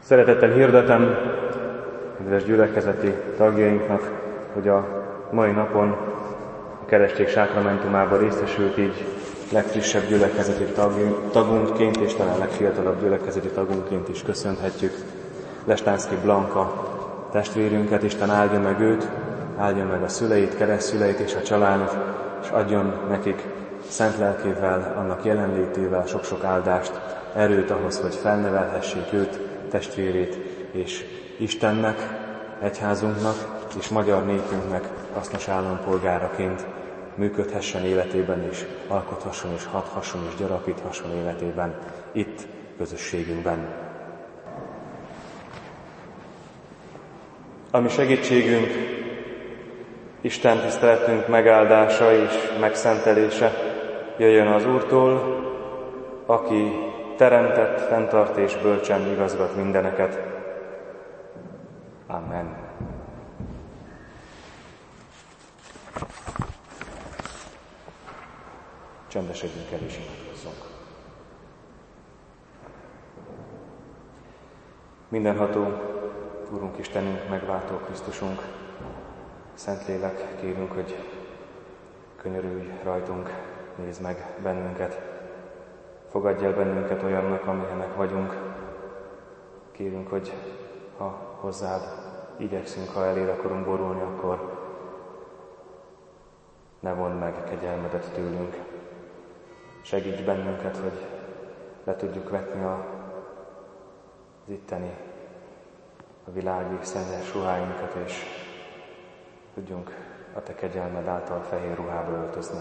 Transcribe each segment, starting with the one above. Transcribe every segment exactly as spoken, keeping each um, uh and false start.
Szeretettel hirdetem kedves gyülekezeti tagjainknak, hogy a mai napon a keresztség sákramentumában részesült, így legfrissebb gyülekezeti tagunkként és talán legfiatalabb gyülekezeti tagunkként is köszönhetjük Lestánszky Blanka testvérünket. Isten áldja meg őt, áldja meg a szüleit, keresztszüleit és a családot, és adjon nekik szent lelkével, annak jelenlétével sok-sok áldást, erőt ahhoz, hogy felnevelhessék őt, testvérét, és Istennek, egyházunknak és magyar népünknek hasznos állampolgáraként működhessen életében, és alkothasson, és hathasson, és gyarapíthasson életében, itt, közösségünkben. Ami segítségünk, Isten tiszteletünk megáldása és megszentelése jöjjön az Úrtól, aki teremtett, fenntart és bölcsen igazgat mindeneket. Amen. Csendesedjünk el és imádkozzunk. Mindenható Úrunk, Istenünk, megváltó Krisztusunk, Szentlélek, kérünk, hogy könyörülj rajtunk, nézd meg bennünket, fogadj el bennünket olyannak, amilyenek vagyunk. Kérünk, hogy ha hozzád igyekszünk, ha eléd akarunk borulni, akkor ne vondd meg kegyelmedet tőlünk. Segíts bennünket, hogy le tudjuk vetni a, az itteni, a világi szennyes ruháinkat, és tudjunk a te kegyelmed által fehér ruhába öltözni.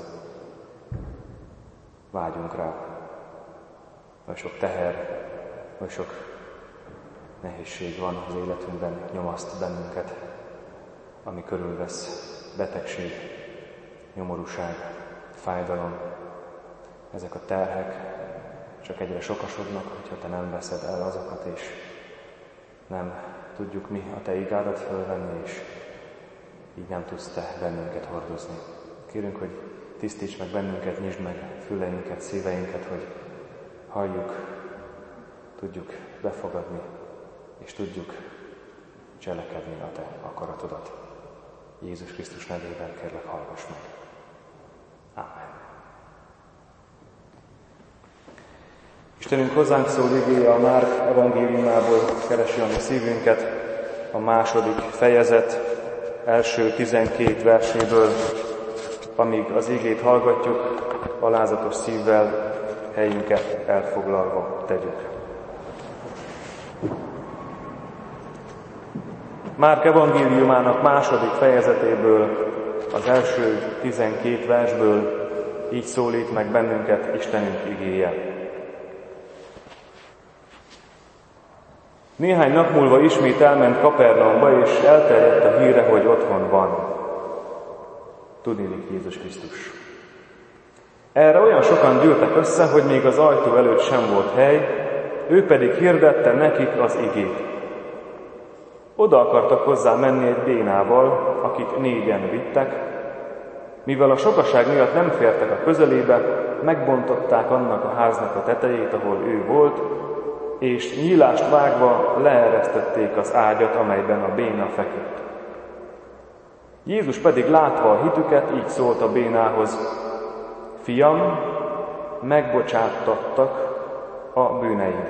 Vágyunk rá. Oly sok teher, oly sok nehézség van az életünkben, nyomaszt bennünket, ami körülvesz: betegség, nyomorúság, fájdalom. Ezek a terhek csak egyre sokasodnak, hogyha te nem veszed el azokat, és nem tudjuk mi a te igádat fölvenni, és így nem tudsz te bennünket hordozni. Kérünk, hogy tisztíts meg bennünket, nyisd meg füleinket, szíveinket, hogy halljuk, tudjuk befogadni, és tudjuk cselekedni a te akaratodat. Jézus Krisztus nevében kérlek, hallgass meg. Amen. Istenünk hozzánk szól igéje a Márk evangéliumából keresi a mi szívünket, a második fejezet első tizenkét verséből, amíg az igét hallgatjuk, alázatos szívvel helyünket elfoglalva tegyük. Márk evangéliumának második fejezetéből, az első tizenkét versből így szólít meg bennünket Istenünk igéje. Néhány nap múlva ismét elment Kapernaumba, és elterjedt a híre, hogy otthon van. Tudniillik Jézus Krisztus. Erre olyan sokan gyűltek össze, hogy még az ajtó előtt sem volt hely, ő pedig hirdette nekik az igét. Oda akartak hozzá menni egy bénával, akit négyen vittek. Mivel a sokaság miatt nem fértek a közelébe, megbontották annak a háznak a tetejét, ahol ő volt, és nyílást vágva leeresztették az ágyat, amelyben a béna feküdt. Jézus pedig látva a hitüket, így szólt a bénához: Fiam, megbocsáttattak a bűneid.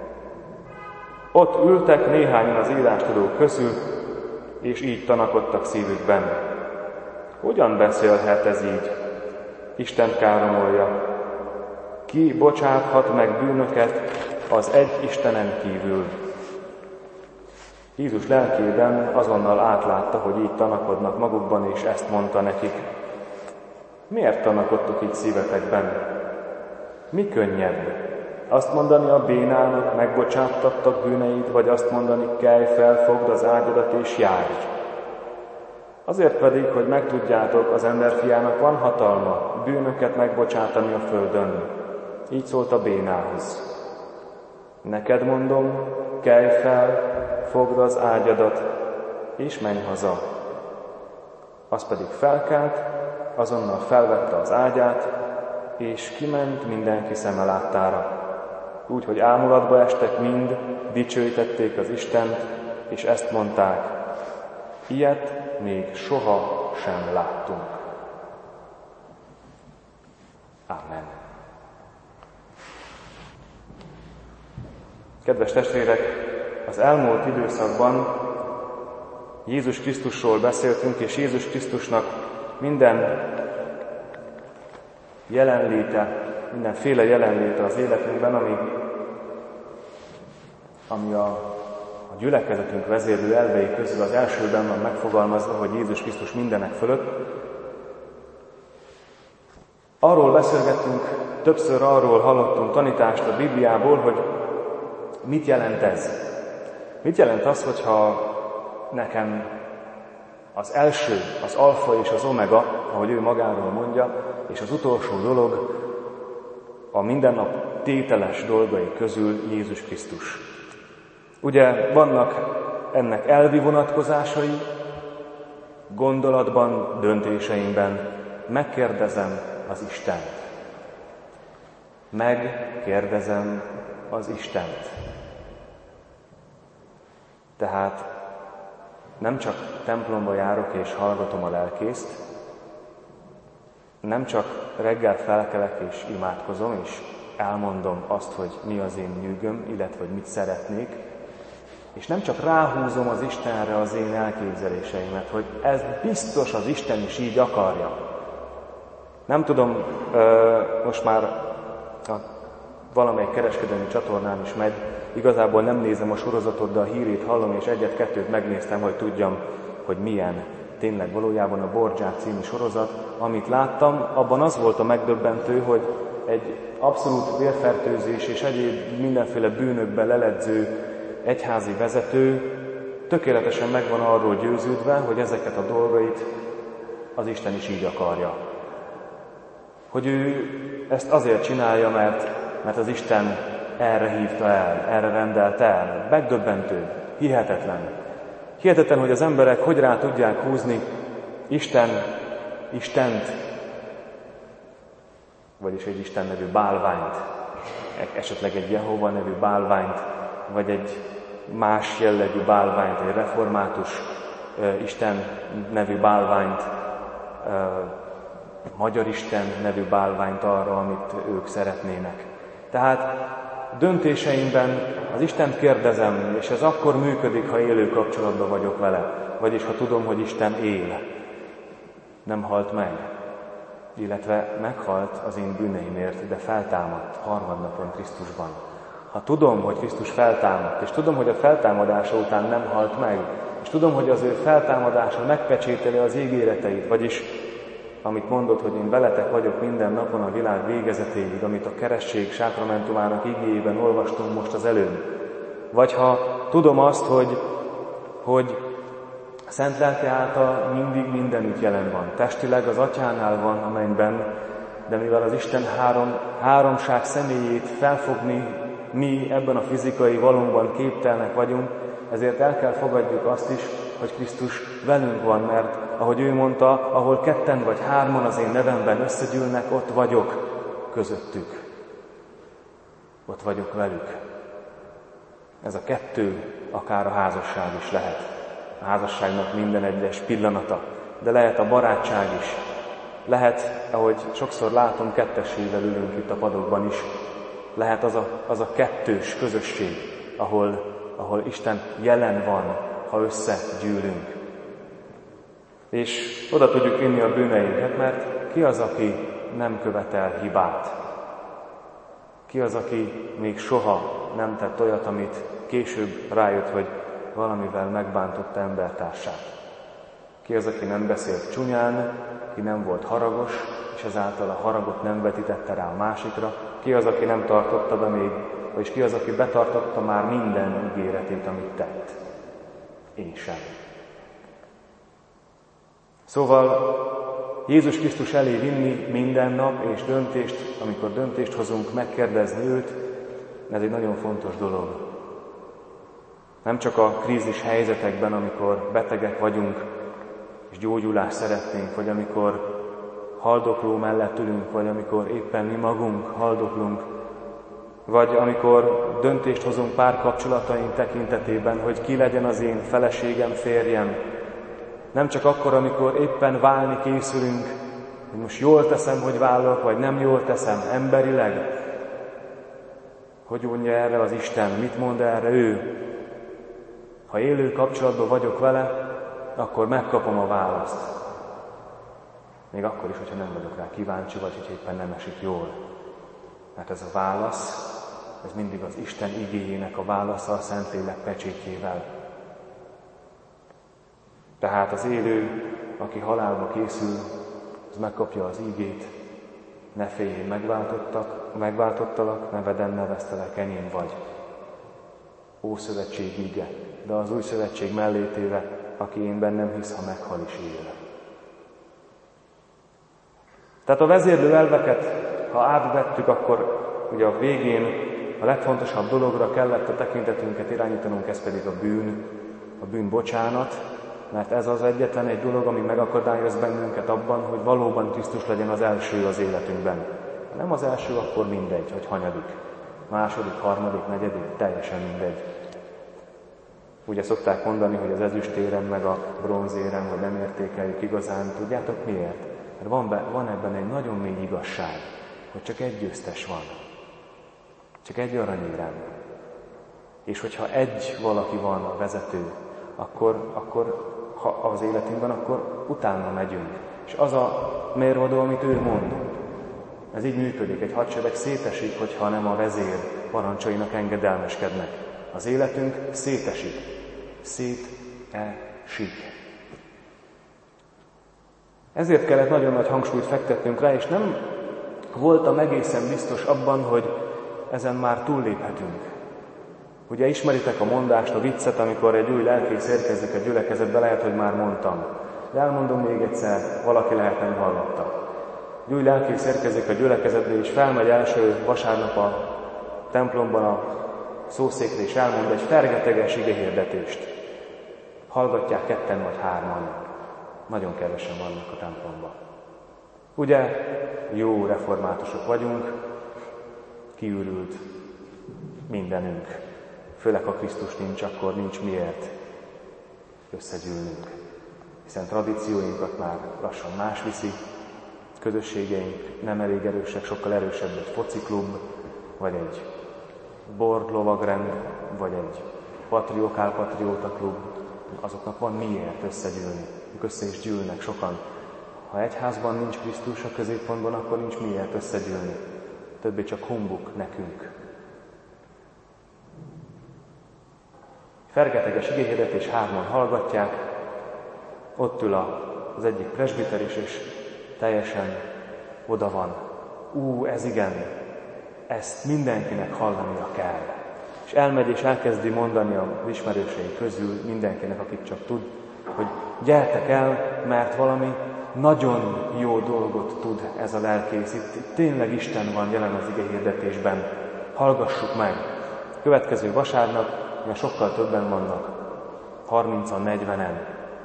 Ott ültek néhányan az írástudók közül, és így tanakodtak szívükben: hogyan beszélhet ez így? Istent káromolja. Ki bocsáthat meg bűnöket az egy Istenen kívül? Jézus lelkében azonnal átlátta, hogy így tanakodnak magukban, és ezt mondta nekik: miért tanakodtok így szívetekben? Mi könnyebb? Azt mondani a bénának, megbocsáttattak bűneid, vagy azt mondani, kelj fel, fogd az ágyadat és járj? Azért pedig, hogy megtudjátok, az emberfiának van hatalma bűnöket megbocsátani a földön. Így szólt a bénához: neked mondom, kelj fel, fogd az ágyadat, és menj haza. Az pedig felkelt, azonnal felvette az ágyát, és kiment mindenki szeme láttára. úgy, hogy ámulatba estek mind, dicsőítették az Istent, és ezt mondták: ilyet még soha sem láttunk. Amen. Kedves testvérek, az elmúlt időszakban Jézus Krisztusról beszéltünk, és Jézus Krisztusnak minden jelenléte, mindenféle jelenléte az életünkben, ami, ami a, a gyülekezetünk vezérlő elvei közül az elsőben van megfogalmazva, hogy Jézus Krisztus mindenek fölött. Arról beszélgettünk, többször arról hallottunk tanítást a Bibliából, hogy mit jelent ez? Mit jelent az, hogyha nekem az első, az alfa és az omega, ahogy ő magáról mondja, és az utolsó dolog a mindennap tételes dolgai közül Jézus Krisztus. Ugye vannak ennek elvi vonatkozásai, gondolatban, döntéseimben megkérdezem az Istent. Megkérdezem az Istent. Tehát nem csak templomba járok és hallgatom a lelkészt, nem csak reggel felkelek és imádkozom, és elmondom azt, hogy mi az én nyűgöm, illetve hogy mit szeretnék, és nem csak ráhúzom az Istenre az én elképzeléseimet, hogy ez biztos az Isten is így akarja. Nem tudom, most már a valamelyik kereskedelmi csatornán is megy, igazából nem nézem a sorozatot, de a hírét hallom, és egyet-kettőt megnéztem, hogy tudjam, hogy milyen tényleg valójában a Borgia című sorozat. Amit láttam, abban az volt a megdöbbentő, hogy egy abszolút vérfertőzés és egyéb mindenféle bűnökben leledző egyházi vezető tökéletesen meg van arról győződve, hogy ezeket a dolgait az Isten is így akarja. Hogy ő ezt azért csinálja, mert, mert az Isten erre hívta el, erre rendelte el. Megdöbbentő, hihetetlen. Hihetetlen, hogy az emberek hogy rá tudják húzni Isten, Istent, vagyis egy Isten nevű bálványt, esetleg egy Jehova nevű bálványt, vagy egy más jellegű bálványt, egy református uh, Isten nevű bálványt, uh, Magyar Isten nevű bálványt arra, amit ők szeretnének. Tehát döntéseimben az Istent kérdezem, és ez akkor működik, ha élő kapcsolatban vagyok vele, vagyis ha tudom, hogy Isten él, nem halt meg, illetve meghalt az én bűneimért, de feltámadt harmadnapon Krisztusban. Ha tudom, hogy Krisztus feltámadt, és tudom, hogy a feltámadása után nem halt meg, és tudom, hogy az ő feltámadása megpecsételi az ígéreteit, vagyis amit mondott, hogy én veletek vagyok minden napon a világ végezetéig, amit a keresztség sákramentumának igéjében olvastunk most az előbb. Vagy ha tudom azt, hogy, hogy Szent Lelke által mindig mindenütt jelen van. Testileg az Atyánál van a mennyben, de mivel az Isten három, háromság személyét felfogni mi ebben a fizikai valónkban képtelnek vagyunk, ezért el kell fogadjuk azt is, hogy Krisztus velünk van, mert ahogy ő mondta, ahol ketten vagy hárman az én nevemben összegyűlnek, ott vagyok közöttük. Ott vagyok velük. Ez a kettő akár a házasság is lehet. A házasságnak minden egyes pillanata, de lehet a barátság is. Lehet, ahogy sokszor látom, kettessével ülünk itt a padokban is. Lehet az a, az a kettős közösség, ahol, ahol Isten jelen van, ha összegyűlünk. És oda tudjuk vinni a bűneinket, mert ki az, aki nem követel hibát? Ki az, aki még soha nem tett olyat, amit később rájött, hogy valamivel megbántotta embertársát? Ki az, aki nem beszélt csúnyán, ki nem volt haragos, és ezáltal a haragot nem vetítette rá a másikra? Ki az, aki nem tartotta be még, vagyis ki az, aki betartotta már minden ígéretét, amit tett? Én sem. Szóval Jézus Krisztus elé vinni minden nap és döntést, amikor döntést hozunk, megkérdezni őt, ez egy nagyon fontos dolog. Nem csak a krízis helyzetekben, amikor betegek vagyunk, és gyógyulást szeretnénk, vagy amikor haldokló mellett ülünk, vagy amikor éppen mi magunk haldoklunk, Vagy amikor döntést hozunk párkapcsolataink tekintetében, hogy ki legyen az én feleségem, férjem. Nem csak akkor, amikor éppen válni készülünk, hogy most jól teszem, hogy válok, vagy nem jól teszem emberileg. Hogy mondja erre az Isten, mit mond erre ő? Ha élő kapcsolatban vagyok vele, akkor megkapom a választ. Még akkor is, hogyha nem vagyok rá kíváncsi, vagy hogy éppen nem esik jól. Mert ez a válasz, ez mindig az Isten igéjének a válasza a Szentlélek pecsétjével. Tehát az élő, aki halálba készül, az megkapja az ígét, ne félj, én megváltottak, megváltottalak, neveden neveztelek, enyém vagy. Ószövetség íge, de az új szövetség mellétéve, aki én bennem hisz, ha meghal is él. Tehát a vezérlő elveket, ha átvettük, akkor ugye a végén a legfontosabb dologra kellett a tekintetünket irányítanunk, ez pedig a bűn, a bűn bocsánat, mert ez az egyetlen egy dolog, ami megakadályoz bennünket abban, hogy valóban Krisztus legyen az első az életünkben. Ha nem az első, akkor mindegy, hogy hanyadik. Második, harmadik, negyedik, teljesen mindegy. Ugye szokták mondani, hogy az ezüstérem meg a bronzérem, hogy nem értékeljük igazán. Tudjátok miért? Mert van, be, van ebben egy nagyon mély igazság, hogy csak egy győztes van. Csak egy aranyérem. És hogyha egy valaki van a vezető, akkor, akkor ha az életünkben, akkor utána megyünk. És az a mérvadó, amit ő mond, ez így működik. Egy hadsereg szétesik, hogyha nem a vezér parancsainak engedelmeskednek. Az életünk szétesik. Szétesik. Ezért kellett nagyon nagy hangsúlyt fektetnünk rá, és nem voltam egészen biztos abban, hogy ezen már túlléphetünk. Ugye ismeritek a mondást, a viccet, amikor egy új lelkész érkezik a gyülekezetbe, lehet, hogy már mondtam. De elmondom még egyszer, valaki lehet nem hallotta. Egy új lelkész érkezik a gyülekezetbe, és felmegy első vasárnap a templomban a szószékre, és elmond egy fergeteges igehirdetést. Hallgatják ketten vagy hárman. Nagyon kevesen vannak a templomban. Ugye, jó reformátusok vagyunk, kiürült mindenünk. Főleg, ha Krisztus nincs, akkor nincs miért összegyűlnünk. Hiszen tradícióinkat már lassan más viszi, közösségeink nem elég erősek, sokkal erősebb egy fociklub, vagy egy bordlovagrend, vagy egy patriokál-patrióta klub. Azoknak van miért összegyűlni. Ők össze is gyűlnek sokan. Ha egyházban nincs Krisztus a középpontban, akkor nincs miért összegyűlni. Többé csak humbuk nekünk. Fergeteges igéhirdetés, hárman hallgatják, ott ül az egyik presbiter is, és teljesen oda van. Ú, ez igen, ezt mindenkinek hallania kell. És elmegy és elkezdi mondani az ismerősei közül mindenkinek, akit csak tud, hogy gyertek el, mert valami nagyon jó dolgot tud ez a lelkész. Itt, itt tényleg Isten van jelen az igehirdetésben. Hallgassuk meg. Következő vasárnap, mert sokkal többen vannak, harmincan, negyvenen.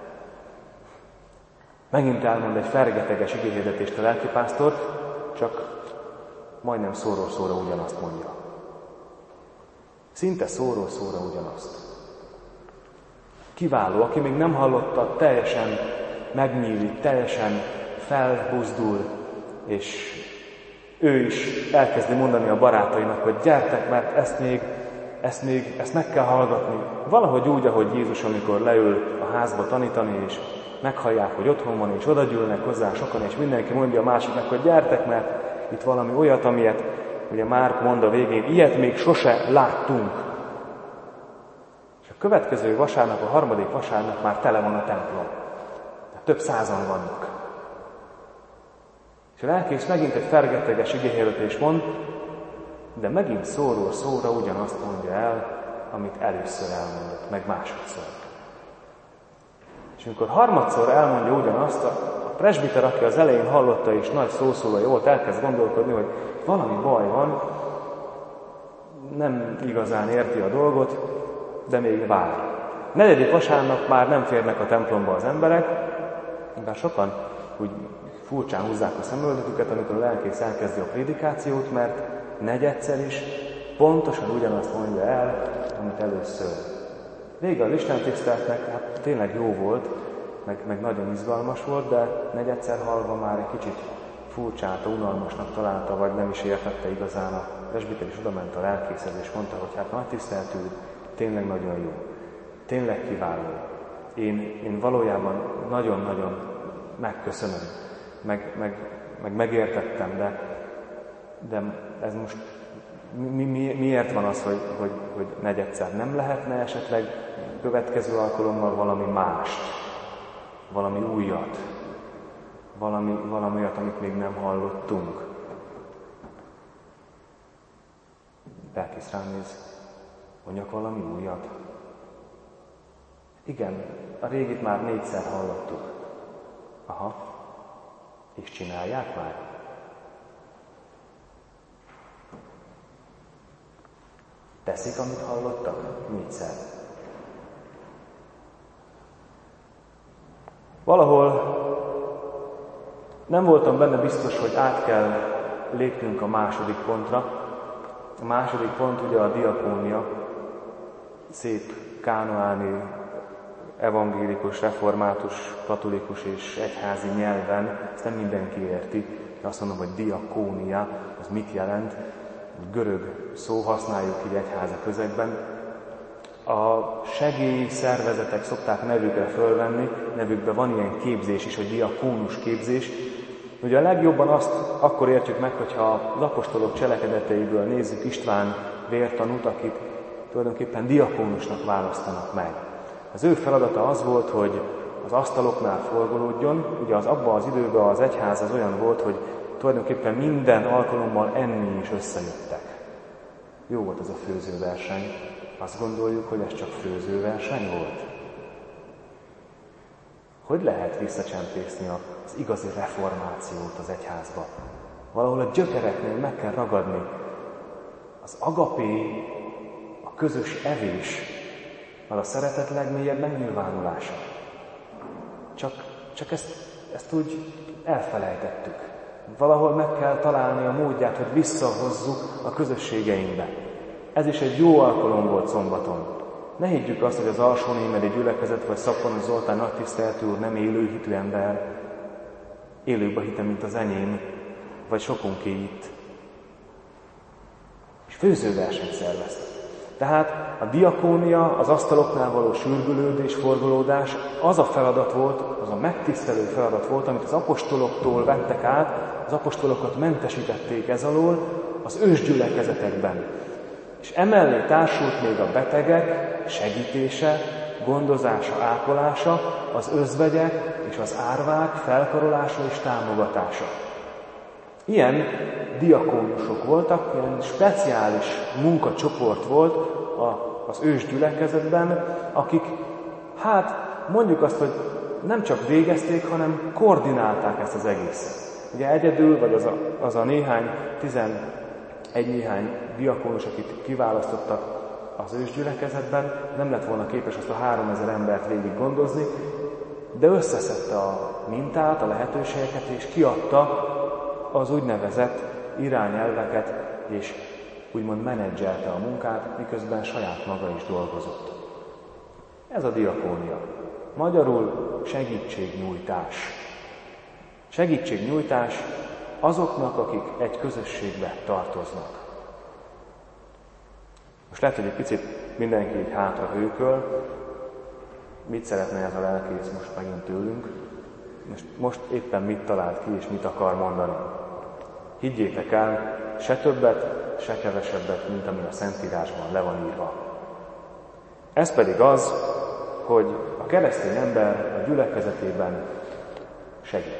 Megint elmond egy fergeteges igéhirdetést a lelkipásztor, csak majdnem szóról szóra ugyanazt mondja. Szinte szóról szóra ugyanazt. Kiváló, aki még nem hallotta, teljesen megnyílik, teljesen felbuzdul, és ő is elkezdi mondani a barátainak, hogy gyertek, mert ezt még, ezt még, ezt meg kell hallgatni. Valahogy úgy, ahogy Jézus, amikor leül a házba tanítani, és meghallják, hogy otthon van, és oda gyűlnek hozzá sokan, és mindenki mondja a másiknak, hogy gyertek, mert itt valami olyat, amilyet, ugye Márk mond a végén, ilyet még sose láttunk. És a következő vasárnap, a harmadik vasárnap már tele van a templom. Tehát több százan vannak. És a lelkész megint egy fergeteges igéhirdetést mond, de megint szóról szóra ugyanazt mondja el, amit először elmondott, meg másodszor. És amikor harmadszor elmondja ugyanazt, a presbiter, aki az elején hallotta és nagy szószólai volt, elkezd gondolkodni, hogy valami baj van, nem igazán érti a dolgot, de még vár. Negyedik vasárnap már nem férnek a templomba az emberek, bár sokan úgy furcsán húzzák a szemöldöküket, amikor a lelkész elkezdi a prédikációt, mert negyedszer is pontosan ugyanazt mondja el, amit először. Vége az Isten tiszteletnek, hát tényleg jó volt, meg, meg nagyon izgalmas volt, de negyedszer hallva már egy kicsit furcsálta, unalmasnak találta, vagy nem is értette igazán. A presbiter is odament a lelkészhez, és mondta, hogy hát nagy tiszteletű, tényleg nagyon jó, tényleg kiváló. Én, én valójában nagyon-nagyon megköszönöm, meg, meg, meg megértettem, de, de ez most mi, mi, miért van az, hogy, hogy, hogy negyedszer nem lehetne esetleg következő alkalommal valami mást, valami újat, valami, valami olyat, amit még nem hallottunk. Lelkész ránéz, mondjak valami újat. Igen, a régit már négyszer hallottuk. Aha, és csinálják már? Teszik, amit hallottak? Négyszer. Valahol nem voltam benne biztos, hogy át kell lépnünk a második pontra. A második pont ugye a diakónia, szép kánoáni, evangélikus, református, katolikus és egyházi nyelven, ezt nem mindenki érti, de azt mondom, hogy diakónia, az mit jelent? Görög szó, használjuk így egyházi közegben. A segélyszervezetek szokták nevükre fölvenni, nevükben van ilyen képzés is, hogy diakónus képzés. Ugye a legjobban azt akkor értjük meg, hogyha az apostolok cselekedeteiből nézzük István vértanút, akit tulajdonképpen diakónusnak választanak meg. Az ő feladata az volt, hogy az asztaloknál forgolódjon. Ugye az abban az időben az egyház az olyan volt, hogy tulajdonképpen minden alkalommal enni is összejöttek. Jó volt az a főzőverseny. Azt gondoljuk, hogy ez csak főzőverseny volt? Hogy lehet visszacsempészni az igazi reformációt az egyházba? Valahol a gyökereknél meg kell ragadni. Az agapé, a közös evés, az a szeretet legmélyebb megnyilvánulása. Csak, csak ezt, ezt úgy elfelejtettük. Valahol meg kell találni a módját, hogy visszahozzuk a közösségeinkbe. Ez is egy jó alkalom volt szombaton. Ne higgyük azt, hogy az Alsónémedi gyülekezet vagy Szappanos Zoltán nagytiszteletű úr nem élő hitű ember. Élőbb a hite, mint az enyém, vagy sokunké itt. És főzőversenyt szerveztek. Tehát a diakónia, az asztaloknál való sürgülődés, forgolódás, az a feladat volt, az a megtisztelő feladat volt, amit az apostoloktól vettek át, az apostolokat mentesítették ez alól az ősgyülekezetekben. És emellé társult még a betegek segítése, gondozása, ápolása, az özvegyek és az árvák felkarolása és támogatása. Ilyen diakónusok voltak, ilyen speciális munkacsoport volt az ősgyülekezetben, akik, hát mondjuk azt, hogy nem csak végezték, hanem koordinálták ezt az egészet. Ugye egyedül, vagy az a, az a néhány, tizenegy néhány diakónus, akit kiválasztottak az ősgyülekezetben, nem lett volna képes azt a háromezer embert végig gondozni, de összeszedte a mintát, a lehetőségeket, és kiadta az úgynevezett irányelveket, és úgymond menedzselte a munkát, miközben saját maga is dolgozott. Ez a diakónia. Magyarul segítségnyújtás. Segítségnyújtás azoknak, akik egy közösségbe tartoznak. Most lehet, hogy egy picit mindenki így hátra hőköl. Mit szeretne ez a lelkész most megint tőlünk? Most, most éppen mit talált ki, és mit akar mondani? Higgyétek el, se többet, se kevesebbet, mint ami a Szentírásban le van írva. Ez pedig az, hogy a keresztény ember a gyülekezetében segít.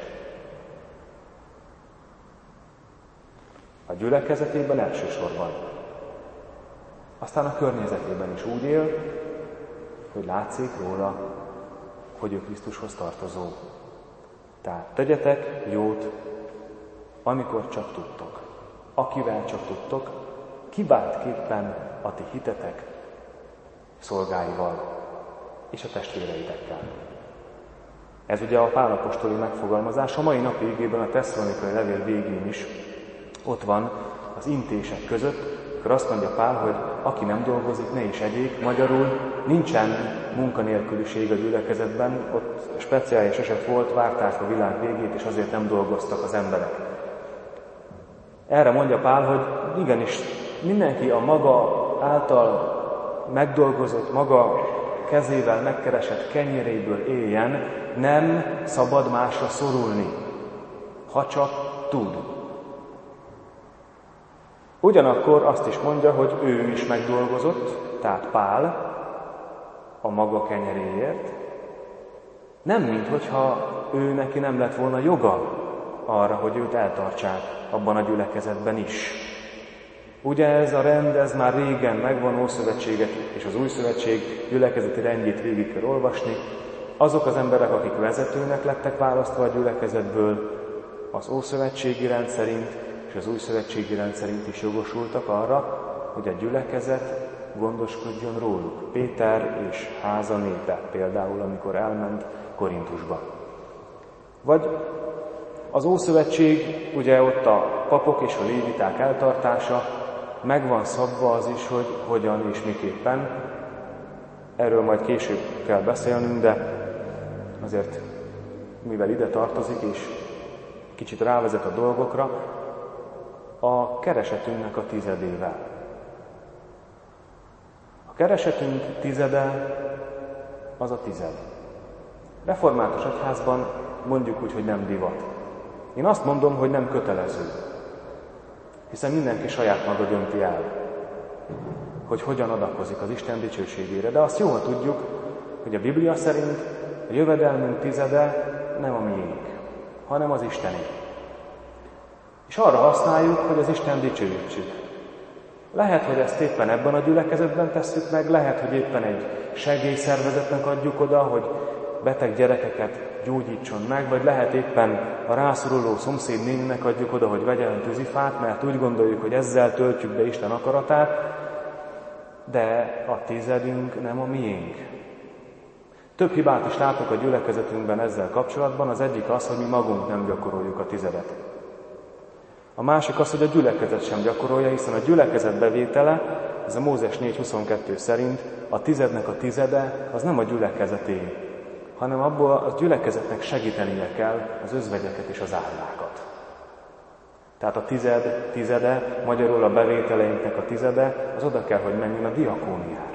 A gyülekezetében elsősorban. Aztán a környezetében is úgy él, hogy látszik róla, hogy ő Krisztushoz tartozó. Tehát tegyetek jót, amikor csak tudtok. Akivel csak tudtok, kiváltképpen a ti hitetek szolgáival és a testvéreitekkel. Ez ugye a Pál apostoli megfogalmazás. A mai napi igében, a Tesszalonikai levél végén is ott van az intések között, akkor azt mondja Pál, hogy aki nem dolgozik, ne is egyék. Magyarul nincsen munkanélküliség a gyülekezetben, ott speciális eset volt, várták a világ végét, és azért nem dolgoztak az emberek. Erre mondja Pál, hogy igenis mindenki a maga által megdolgozott, maga kezével megkeresett kenyéréből éljen, nem szabad másra szorulni, ha csak tud. Ugyanakkor azt is mondja, hogy ő is megdolgozott, tehát Pál, a maga kenyeréért, nem minthogyha ő neki nem lett volna joga arra, hogy őt eltartsák abban a gyülekezetben is. Ugye ez a rend, ez már régen megvan, Ószövetséget és az Új Szövetség gyülekezeti rendjét végig kell olvasni. Azok az emberek, akik vezetőnek lettek választva a gyülekezetből, az Ószövetségi rend szerint és az Új Szövetségi rend szerint is jogosultak arra, hogy a gyülekezet gondoskodjon róluk. Péter és háza népe például, amikor elment Korintusba. Vagy az Ószövetség, ugye ott a papok és a léviták eltartása, meg van szabva az is, hogy hogyan és miképpen. Erről majd később kell beszélnünk, de azért, mivel ide tartozik, és kicsit rávezet a dolgokra, a keresetünknek a tizedével. A keresetünk tizede az a tized. Református egyházban mondjuk úgy, hogy nem divat. Én azt mondom, hogy nem kötelező. Hiszen mindenki saját maga dönti el, hogy hogyan adakozik az Isten dicsőségére. De azt jól tudjuk, hogy a Biblia szerint a jövedelmünk tizede nem a miénk, hanem az Istené. És arra használjuk, hogy az Isten dicsőítsük. Lehet, hogy ezt éppen ebben a gyülekezetben tesszük meg, lehet, hogy éppen egy segélyszervezetnek adjuk oda, hogy beteg gyerekeket gyógyítson meg, vagy lehet éppen a rászoruló szomszéd néninek adjuk oda, hogy vegyen tűzifát, mert úgy gondoljuk, hogy ezzel töltjük be Isten akaratát, de a tizedünk nem a miénk. Több hibát is látok a gyülekezetünkben ezzel kapcsolatban, az egyik az, hogy mi magunk nem gyakoroljuk a tizedet. A másik az, hogy a gyülekezet sem gyakorolja, hiszen a gyülekezet bevétele, ez a Mózes négy huszonkettő szerint a tizednek a tizede, az nem a gyülekezeté, hanem abból a gyülekezetnek segítenie kell az özvegyeket és az árvákat. Tehát a tized, tizede, magyarul a bevételeinknek a tizede, az oda kell, hogy menjen a diakóniára.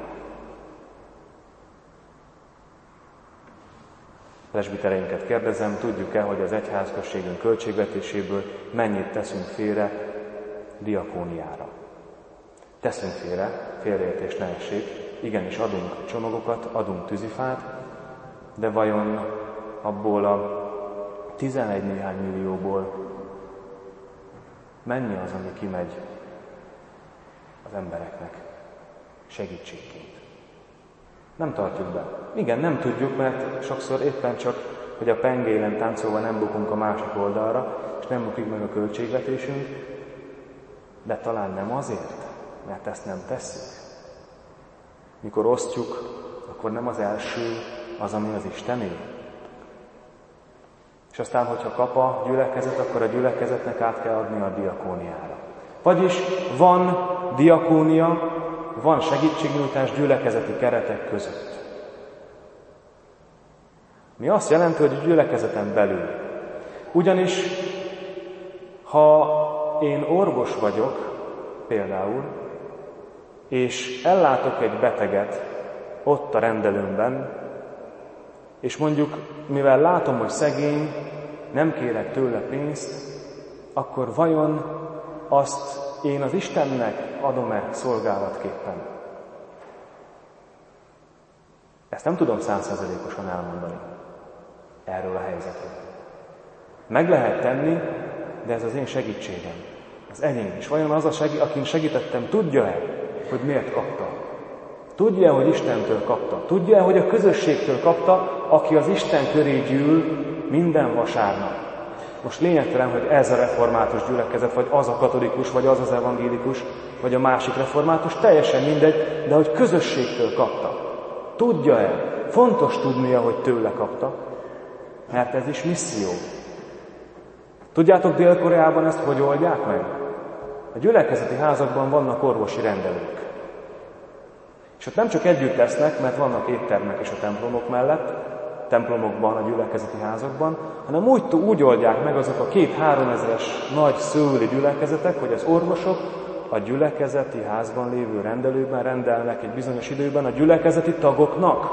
Presbitereinket kérdezem, tudjuk-e, hogy az egyházközségünk költségvetéséből mennyit teszünk félre diakóniára? Teszünk félre, félreértés ne essék, igenis adunk csomagokat, adunk tűzifát, de vajon abból a tizenegy néhány millióból mennyi az, ami kimegy az embereknek segítségként? Nem tartjuk be. Igen, nem tudjuk, mert sokszor éppen csak, hogy a pengélen táncolva nem bukunk a másik oldalra, és nem bukik meg a költségvetésünk, de talán nem azért, mert ezt nem tesszük. Mikor osztjuk, akkor nem az első az, ami az Istené. És aztán, hogyha kap a gyülekezet, akkor a gyülekezetnek át kell adni a diakóniára. Vagyis van diakónia, van segítségnyújtás gyülekezeti keretek között. Mi azt jelenti, hogy a gyülekezeten belül. Ugyanis, ha én orvos vagyok, például, és ellátok egy beteget ott a rendelőmben, és mondjuk, mivel látom, hogy szegény, nem kérek tőle pénzt, akkor vajon azt én az Istennek adom-e szolgálatképpen? Ezt nem tudom százszerzalékosan elmondani erről a helyzetről. Meg lehet tenni, de ez az én segítségem. Az enyém is. Vajon az a segí, akin segítettem, tudja-e, hogy miért kapta? Tudja-e, hogy Istentől kapta? Tudja-e, hogy a közösségtől kapta, aki az Isten köré gyűl minden vasárnap? Most lényegtelen, hogy ez a református gyülekezet, vagy az a katolikus, vagy az az evangélikus, vagy a másik református, teljesen mindegy, de hogy közösségtől kapta. Tudja-e? Fontos tudnia, hogy tőle kapta, mert ez is misszió. Tudjátok, Dél-Koreában ezt hogy oldják meg? A gyülekezeti házakban vannak orvosi rendelők. És ott nem csak együtt lesznek, mert vannak éttermek is a templomok mellett, templomokban, a gyülekezeti házakban, hanem úgy, úgy oldják meg azok a két-három ezeres nagy szőli gyülekezetek, hogy az orvosok a gyülekezeti házban lévő rendelőkben rendelnek egy bizonyos időben a gyülekezeti tagoknak,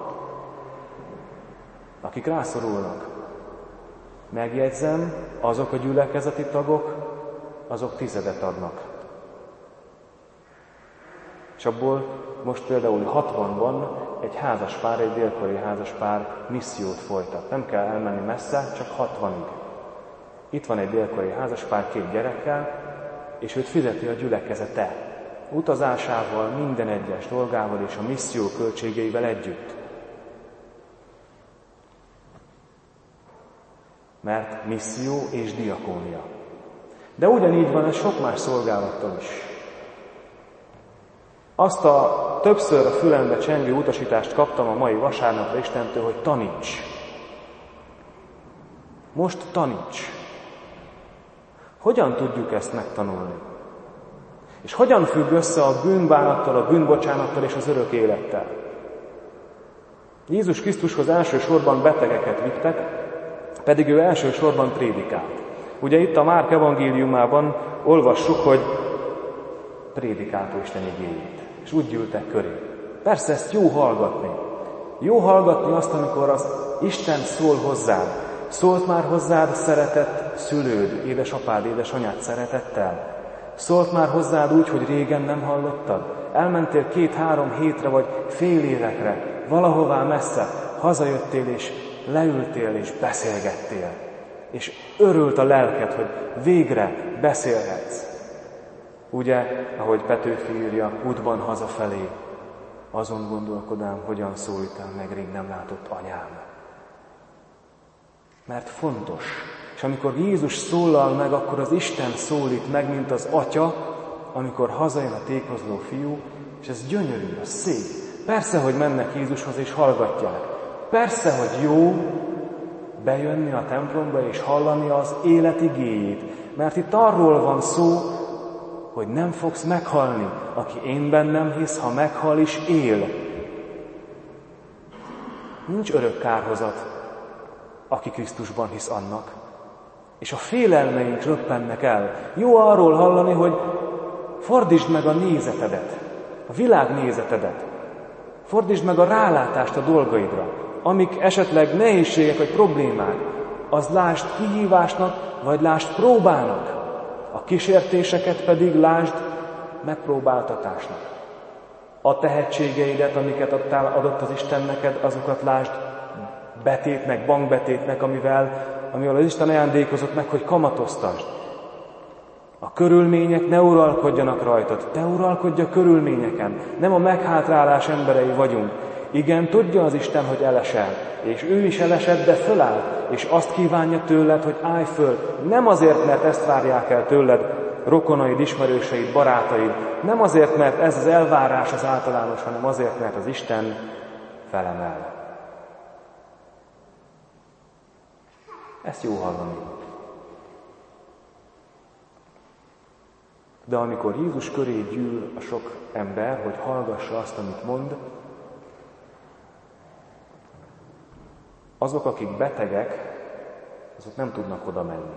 akik rászorulnak. Megjegyzem, azok a gyülekezeti tagok, azok tizedet adnak. És abból most például hatvanban egy házaspár, egy dél-koreai házaspár missziót folytat. Nem kell elmenni messze, csak hatvanig. Itt van egy dél-koreai házaspár két gyerekkel, és őt fizeti a gyülekezete. Utazásával, minden egyes dolgával és a misszió költségeivel együtt. Mert misszió és diakónia. De ugyanígy van ez sok más szolgálattal is. Azt a többször a fülembe csengő utasítást kaptam a mai vasárnapra Istentől, hogy taníts. Most taníts. Hogyan tudjuk ezt megtanulni? És hogyan függ össze a bűnbánattal, a bűnbocsánattal és az örök élettel? Jézus Krisztushoz elsősorban betegeket vittek, pedig ő elsősorban prédikált. Ugye itt a Márk evangéliumában olvassuk, hogy prédikálta Isten igéjét, és úgy gyűltek köré. Persze ezt jó hallgatni. Jó hallgatni azt, amikor az Isten szól hozzád. Szólt már hozzád szeretett szülőd, édesapád, édesanyád szeretettel? Szólt már hozzád úgy, hogy régen nem hallottad? Elmentél két-három hétre vagy fél évekre, valahová messze, hazajöttél és leültél és beszélgettél. És örült a lelked, hogy végre beszélhetsz. Ugye, ahogy Petőfi írja, útban hazafelé, azon gondolkodám, hogyan szólítál meg rég nem látott anyám. Mert fontos. És amikor Jézus szólal meg, akkor az Isten szólít meg, mint az Atya, amikor hazajön a tékozló fiú, és ez gyönyörű, az szép. Persze, hogy mennek Jézushoz és hallgatják. Persze, hogy jó bejönni a templomba és hallani az élet igéjét. Mert itt arról van szó, hogy nem fogsz meghalni. Aki én bennem hisz, ha meghal is él. Nincs örök kárhozat, aki Krisztusban hisz annak. És a félelmeink röppennek el. Jó arról hallani, hogy fordítsd meg a nézetedet, a világnézetedet. Fordítsd meg a rálátást a dolgaidra, amik esetleg nehézségek vagy problémák, az lásd kihívásnak, vagy lásd próbának. A kísértéseket pedig lásd megpróbáltatásnak. A tehetségeidet, amiket adtál, adott az Isten neked, azokat lásd betétnek, bankbetétnek, amivel, amivel az Isten ajándékozott meg, hogy kamatoztasd. A körülmények ne uralkodjanak rajtad, te uralkodj a körülményeken. Nem a meghátrálás emberei vagyunk. Igen, tudja az Isten, hogy elesel, és ő is elesett, de föláll, és azt kívánja tőled, hogy állj föl. Nem azért, mert ezt várják el tőled rokonaid, ismerőseid, barátaid. Nem azért, mert ez az elvárás az általános, hanem azért, mert az Isten felemel. Ezt jó hallani. De amikor Jézus köré gyűl a sok ember, hogy hallgassa azt, amit mond, azok, akik betegek, azok nem tudnak oda menni.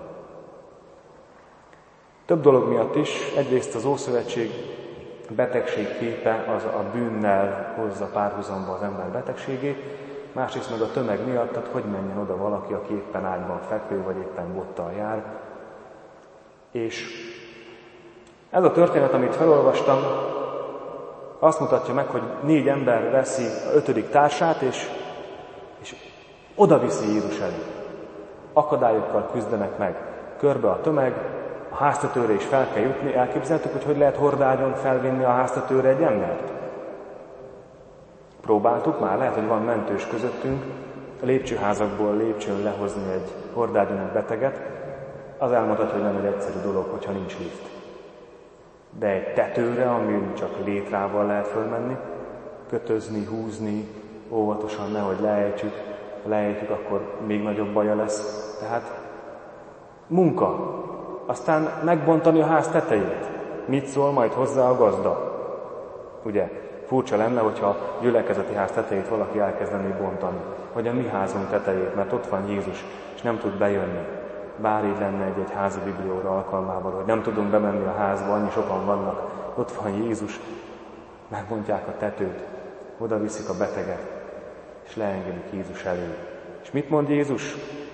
Több dolog miatt is, egyrészt az Ószövetség betegség képe az a bűnnel hozza párhuzamba az ember betegségét, másrészt meg a tömeg miatt, tehát hogy menjen oda valaki, aki éppen ágyban fekvő, vagy éppen bottal jár. És ez a történet, amit felolvastam, azt mutatja meg, hogy négy ember veszi a ötödik társát, és, és oda viszi Jézus elé. Akadályokkal küzdenek meg. Körbe a tömeg, a háztetőre is fel kell jutni. Elképzeltük, hogy hogy lehet hordágyon felvinni a háztetőre egy embert? Próbáltuk már, lehet, hogy van mentős közöttünk, a lépcsőházakból lépcsőn lehozni egy hordágyon egy beteget, az elmutatja, hogy nem egy egyszerű dolog, hogyha nincs lift. De egy tetőre, amin csak létrával lehet fölmenni, kötözni, húzni, óvatosan, nehogy leejtjük. Ha leejtjük, akkor még nagyobb baja lesz. Tehát munka. aztán megbontani a ház tetejét. Mit szól majd hozzá a gazda? Ugye, furcsa lenne, hogyha a gyülekezeti ház tetejét valaki elkezdené bontani, vagy a mi házunk tetejét, mert ott van Jézus, és nem tud bejönni. Bár így lenne egy-egy házi biblióra alkalmával, hogy nem tudunk bemenni a házba, annyi sokan vannak, ott van Jézus, megbontják a tetőt, oda viszik a beteget, és leengedik Jézus elé. És mit mond Jézus?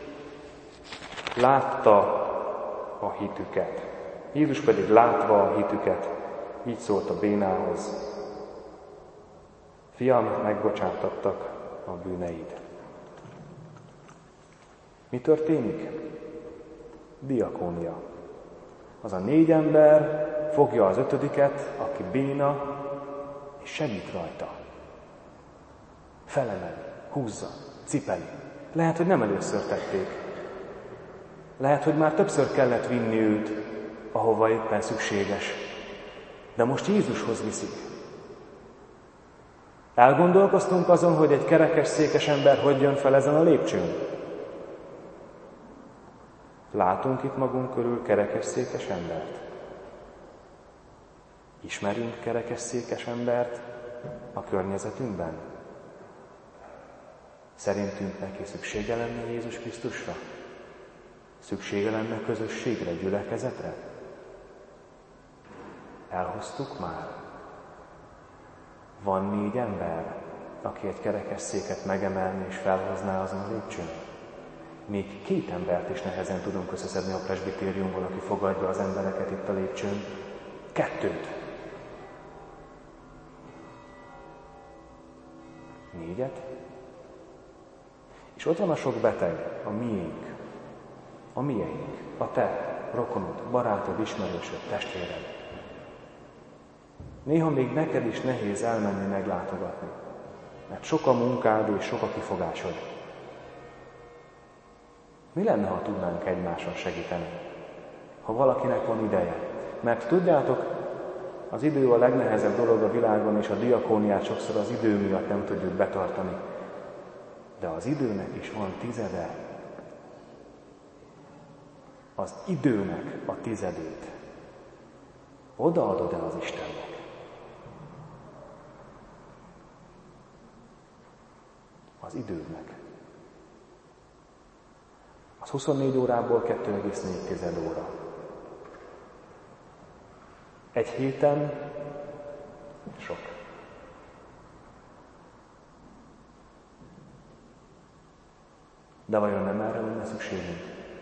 Látta a hitüket. Jézus pedig látva a hitüket, így szólt a bénához. Fiam, megbocsátattak a bűneid. Mi történik? Diakónia. Az a négy ember fogja az ötödiket, aki béna, és segít rajta. Felemeli, húzza, cipeli. Lehet, hogy nem először tették. Lehet, hogy már többször kellett vinni őt, ahova éppen szükséges. De most Jézushoz viszik. Elgondolkoztunk azon, hogy egy kerekes székes ember hogy jön fel ezen a lépcsőn? Látunk itt magunk körül kerekes székes embert? Ismerünk kerekes székes embert a környezetünkben? Szerintünk neki szüksége lenne Jézus Krisztusra? Szüksége lenne közösségre, gyülekezetre? Elhoztuk már? Van négy ember, aki egy kerekes széket megemelni és felhozná azon a lépcsőn? Még két embert is nehezen tudunk összeszedni a presbitériumból, aki fogadja az embereket itt a lépcsőn. Kettőt. Négyet. És ott van a sok beteg, a miénk, a miénk, a te rokonod, barátod, ismerősöd, testvéred. Néha még neked is nehéz elmenni meglátogatni, mert sok a munkád és sok a kifogásod. Mi lenne, ha tudnánk egymáson segíteni? Ha valakinek van ideje. Mert tudjátok, az idő a legnehezebb dolog a világon, és a diakóniát sokszor az idő miatt nem tudjuk betartani. De az időnek is van tizede. Az időnek a tizedét odaadod el az Istennek. Az idődnek. Az huszonnégy órából kettő egész négy óra. Egy héten sok. De vajon nem erre lenne szükségünk?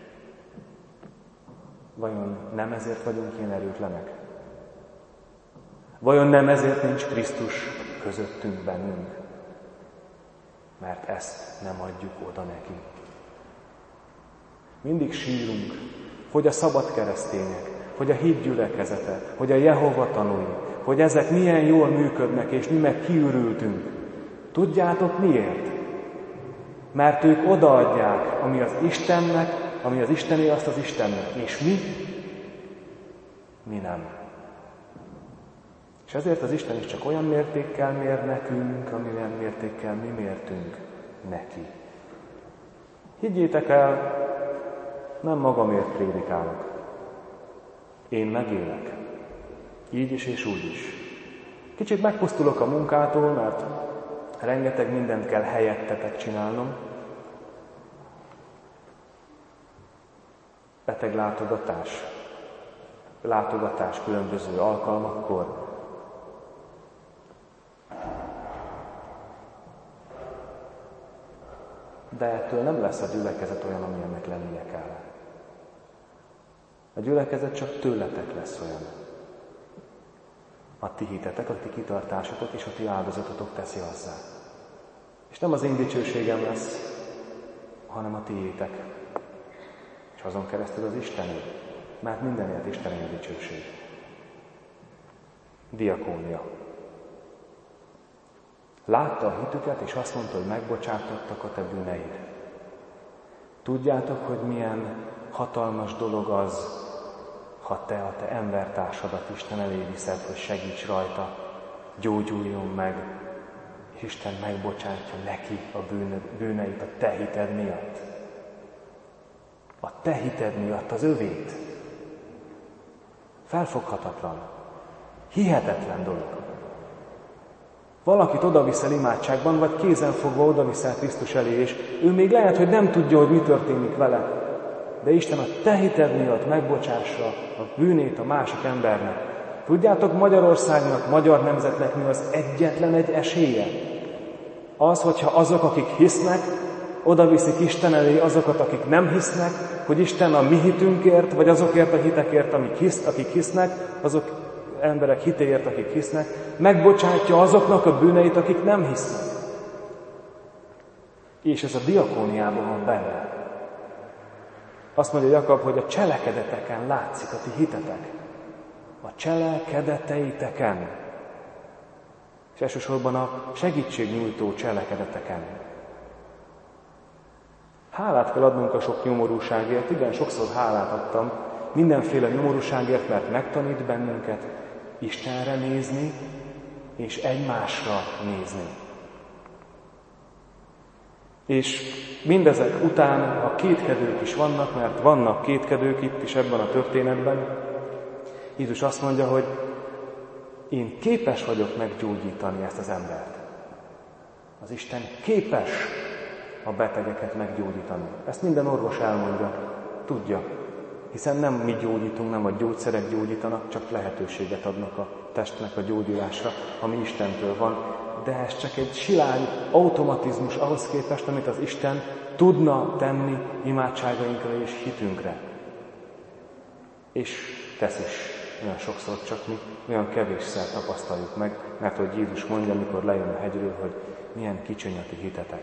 Vajon nem ezért vagyunk ilyen erőtlenek? Vajon nem ezért nincs Krisztus közöttünk, bennünk? Mert ezt nem adjuk oda neki. Mindig sírunk, hogy a szabad keresztények, hogy a hit gyülekezete, hogy a Jehova tanúi, hogy ezek milyen jól működnek, és mi meg kiürültünk. Tudjátok miért? Mert ők odaadják, ami az Istennek, ami az Istené, azt az Istennek. És mi? Mi nem. És ezért az Isten is csak olyan mértékkel mér nekünk, amilyen mértékkel mi mértünk neki. Higgyétek el, nem magamért prédikálok. Én megélek. Így is és úgy is. Kicsit megpusztulok a munkától, mert rengeteg mindent kell helyettetek csinálnom. Beteglátogatás, látogatás különböző alkalmakkor. De ettől nem lesz a gyülekezet olyan, amilyennek lennie kell. A gyülekezet csak tőletek lesz olyan. A ti hitetek, a ti kitartásotok és a ti áldozatotok teszi azzá. És nem az én dicsőségem lesz, hanem a tiétek. És azon keresztül az Istené, mert mindenért Istené a dicsőség. Diakónia. Látta a hitüket, és azt mondta, hogy megbocsátottak a te bűneid. Tudjátok, hogy milyen hatalmas dolog az, ha te a te embertársadat Isten elé viszed, hogy segíts rajta, gyógyuljon meg, és Isten megbocsátja neki a bűneit a te hited miatt. A te hited miatt az övét. Felfoghatatlan. Hihetetlen dolog. Valakit odaviszel imádságban, vagy kézenfogva odaviszel Krisztus elé, és ő még lehet, hogy nem tudja, hogy mi történik vele. De Isten a te hited miatt megbocsássa a bűnét a másik embernek. Tudjátok, Magyarországnak, magyar nemzetnek mi az egyetlen egy esélye? Az, hogyha azok, akik hisznek, odaviszik Isten elé azokat, akik nem hisznek, hogy Isten a mi hitünkért, vagy azokért a hitekért, amik hisz, akik hisznek, azok emberek hitéért, akik hisznek, megbocsátja azoknak a bűneit, akik nem hisznek. És ez a diakóniában van benne. Azt mondja Jakab, hogy a cselekedeteken látszik a ti hitetek. A cselekedeteiteken. És elsősorban a segítségnyújtó cselekedeteken. Hálát kell adnunk a sok nyomorúságért. Igen, sokszor hálát adtam. Mindenféle nyomorúságért, mert megtanít bennünket Istenre nézni, és egymásra nézni. És mindezek után a kétkedők is vannak, mert vannak kétkedők itt is ebben a történetben. Jézus azt mondja, hogy én képes vagyok meggyógyítani ezt az embert. Az Isten képes a betegeket meggyógyítani. Ezt minden orvos elmondja, tudja. Hiszen nem mi gyógyítunk, nem a gyógyszerek gyógyítanak, csak lehetőséget adnak a testnek a gyógyulásra, ami Istentől van. De ez csak egy silány automatizmus ahhoz képest, amit az Isten tudna tenni imádságainkra és hitünkre. És tesz is olyan sokszor, csak mi olyan kevésszer tapasztaljuk meg, mert hogy Jézus mondja, amikor lejön a hegyről, hogy milyen kicsiny a ti hitetek.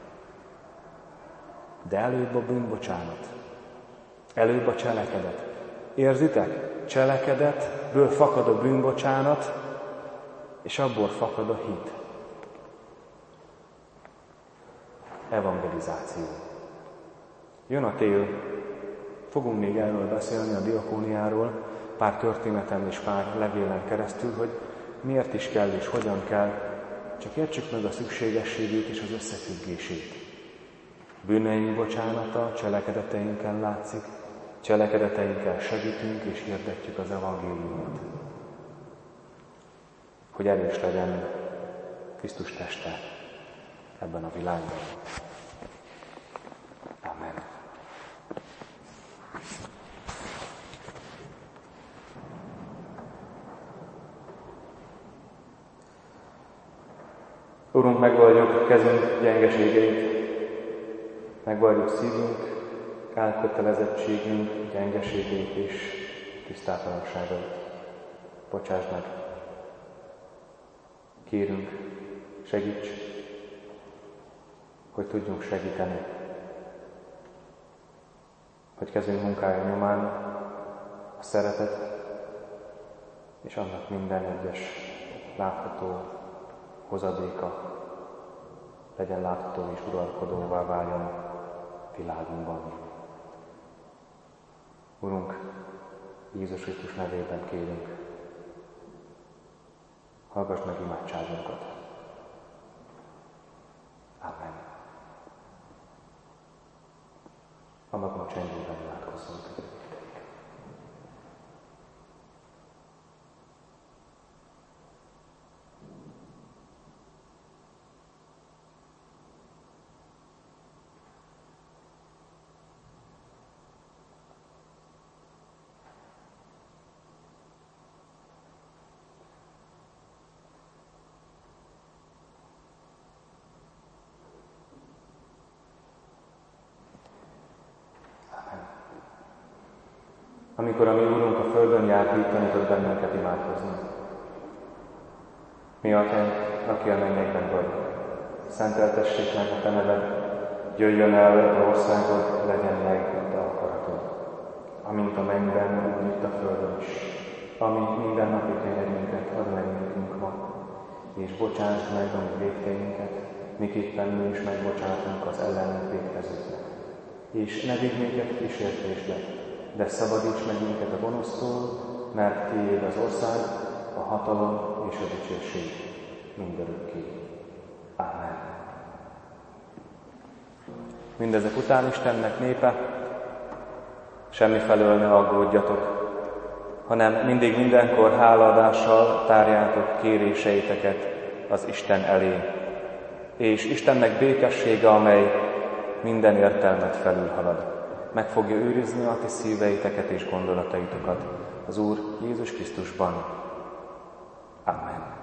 De előbb a bűnbocsánat. Előbb a cselekedet. Érzitek? Cselekedetből fakad a bűnbocsánat, és abból fakad a hit. Evangelizáció. Jön a tél, fogunk még erről beszélni, a diakóniáról, pár történeten és pár levélen keresztül, hogy miért is kell és hogyan kell, csak értsük meg a szükségességét és az összefüggését. Bűneink bocsánata cselekedeteinken látszik, cselekedeteinkkel segítünk és hirdetjük az evangéliumot. Hogy erős legyen Krisztus teste ebben a világban. Amen. Urunk, megvalljuk kezünk gyengeségeit, megvalljuk szívünk, elkötelezettségünk gyengeségét és tisztátalanságait. Bocsásd meg! Kérünk, segíts, hogy tudjunk segíteni, hogy kezünk munkája nyomán a szeretet és annak minden egyes látható hozadéka legyen látható és uralkodóvá váljon világunkban. Urunk, Jézus Krisztus nevében kérünk, hallgass meg imádságunkat. Amen. A magunk csendjében imádkozzunk. Amikor a mi Úrunk a földön járt, így tanított bennünket imádkozni. Mi Atyánk, aki a mennyekben vagy, szenteltessék meg a te neved, jöjjön el a országod, legyen meg a te akaratod, amint a mennyben, úgy itt a földön is. Ami minden napi kenyerünket add meg nekünk ma, és bocsásd meg a mi vétkeinket, miképpen mi is megbocsátunk az ellenünk vétkezőknek. És ne vigy minket kísértésbe, de szabadíts meg minket a gonosztól, mert tiéd az ország, a hatalom és a dicsőség mindörökké. Amen. Mindezek után Istennek népe, semmifelől ne aggódjatok, hanem mindig mindenkor hálaadással tárjátok kéréseiteket az Isten elé, és Istennek békessége, amely minden értelmet felülhalad, meg fogja őrizni a ti szíveiteket és gondolataitokat az Úr Jézus Krisztusban. Amen.